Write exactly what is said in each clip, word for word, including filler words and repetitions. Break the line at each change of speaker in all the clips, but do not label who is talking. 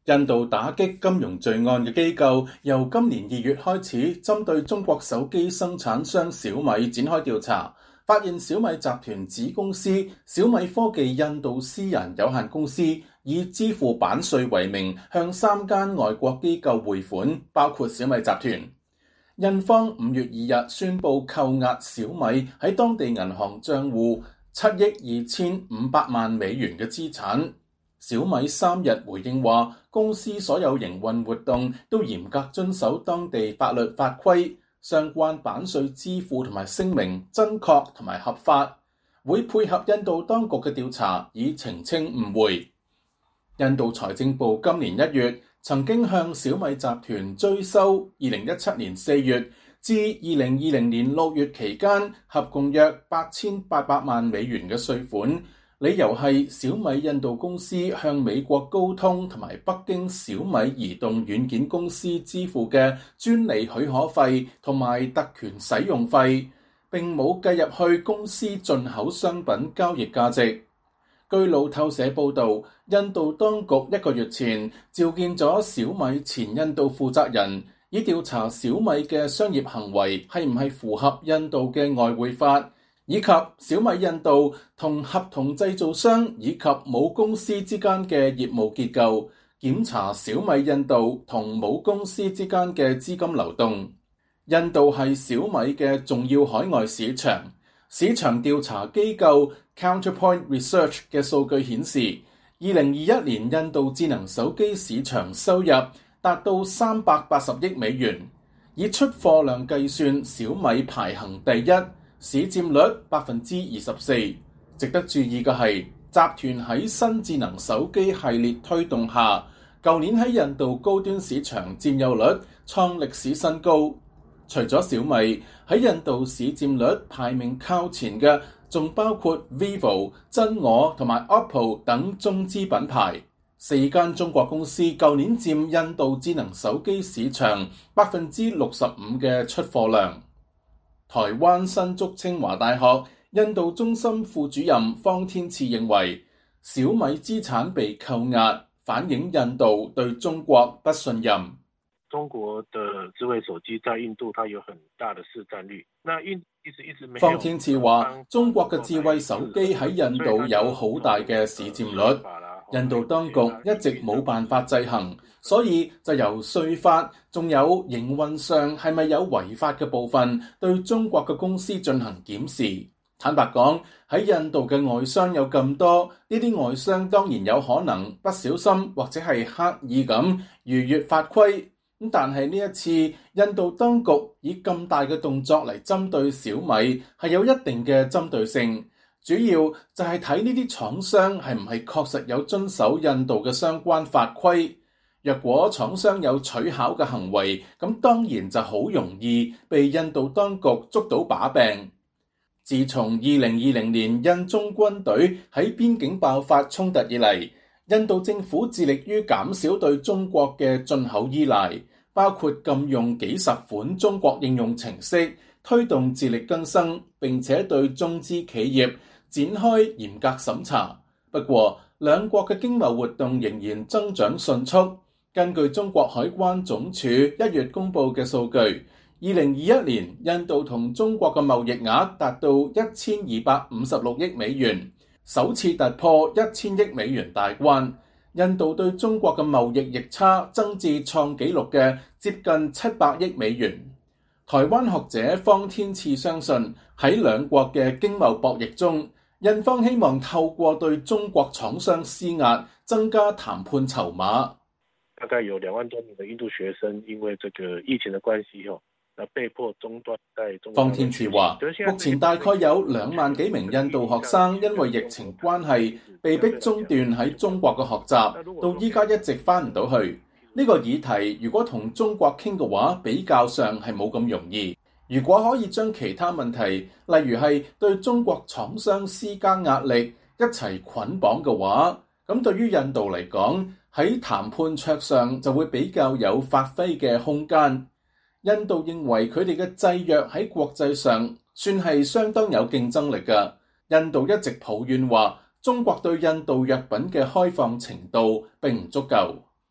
印度打擊金融罪案嘅機構由今年二月開始，針對中國手機生產商小米展開調查，發現小米集團子公司小米科技印度私人有限公司以支付版稅為名，向三間外國機構匯款，包括小米集團。印方五月二日宣布扣押小米喺當地銀行賬戶七億二千五百萬美元嘅資產。小米三日回應話，公司所有營運活動都嚴格遵守當地法律法規，相關版稅支付同埋聲明真確同埋合法，會配合印度當局嘅調查以澄清誤會。印度財政部今年一月曾經向小米集團追收二零一七年四月至二零二零年六月期間合共約八千八百萬美元嘅稅款。理由係小米印度公司向美國高通同埋北京小米移動軟件公司支付嘅專利許可費同埋特權使用費，並冇計入去公司進口商品交易價值。據路透社報導，印度當局一個月前召見咗小米前印度負責人，以調查小米嘅商業行為係唔係符合印度嘅外匯法，以及小米印度同合同製造商以及母公司之間嘅業務結構，檢查小米印度同母公司之間嘅資金流動。印度係小米嘅重要海外市場，市場調查機構 Counterpoint Research 嘅數據顯示，二零二一年印度智能手機市場收入達到三百八十億美元，以出貨量計算，小米排行第一。市佔率百分之二十四。值得注意嘅係，集團喺新智能手機系列推動下，舊年喺印度高端市場佔有率創歷史新高。除咗小米，喺印度市佔率排名靠前嘅，仲包括 Vivo、真我同埋 O P P O 等中資品牌。四間中國公司舊年佔印度智能手機市場百分之六十五嘅出貨量。台灣新竹清華大學印度中心副主任方天賜認為，小米資產被扣押，反映印度對中國不信任。
中國的智慧手機在印度，它有很大的市佔率。那印一直一直沒有。
方天賜話，中國嘅智慧手機喺印度有好大嘅市佔率，印度當局一直冇辦法制衡，所以就由稅法仲有營運上係咪有違法嘅部分，對中國嘅公司進行檢視。坦白講，喺印度嘅外商有咁多，呢啲外商當然有可能不小心或者係刻意咁逾越法規。咁但係呢一次，印度當局以咁大嘅動作嚟針對小米，係有一定嘅針對性。主要就係睇呢啲廠商係唔係確實有遵守印度嘅相關法規。若果廠商有取巧嘅行為，咁當然就好容易被印度當局捉到把柄。自從二零二零年印中軍隊喺邊境爆發衝突以嚟，印度政府致力於減少對中國嘅進口依賴，包括禁用幾十款中國應用程式，推動自力更生，並且對中資企業展開嚴格審查。不過，兩國嘅經貿活動仍然增長迅速。根據中國海關總署一月公布嘅數據，二零二一年印度同中國嘅貿易額達到一千二百五十六億美元，首次突破一千億美元大關。印度對中國嘅貿易逆差增至創紀錄嘅接近七百億美元。台灣學者方天賜相信，喺兩國嘅經貿博弈中，印方希望透過對中國廠商施壓，增加談判籌碼。
大概有兩萬多名的印度學生，因為這個疫情的關係，後，那被迫中斷在中國。
方天賜話，目前大概有兩萬幾名印度學生因為疫情關係，被迫中斷喺中國嘅學習，到依家一直翻唔到去。呢個議題如果同中國傾嘅話，比較上係冇咁容易。如果可以將其他問題，例如係對中國廠商施加壓力，一齊捆綁嘅話，咁對於印度嚟講，喺談判桌上就會比較有發揮嘅空間。印度認為佢哋嘅製藥喺國際上算係相當有競爭力嘅。印度一直抱怨話，中國對印度藥品嘅開放程度並唔足夠。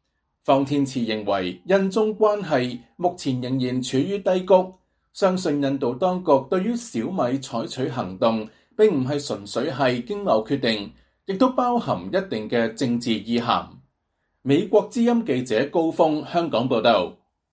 方天賜認為，印中關係目前仍然處於低谷，相信印度當局對於小米採取行動並唔係純粹係經貿決定，亦都包含一定嘅政治意涵。美國之音記者高峰香港報道。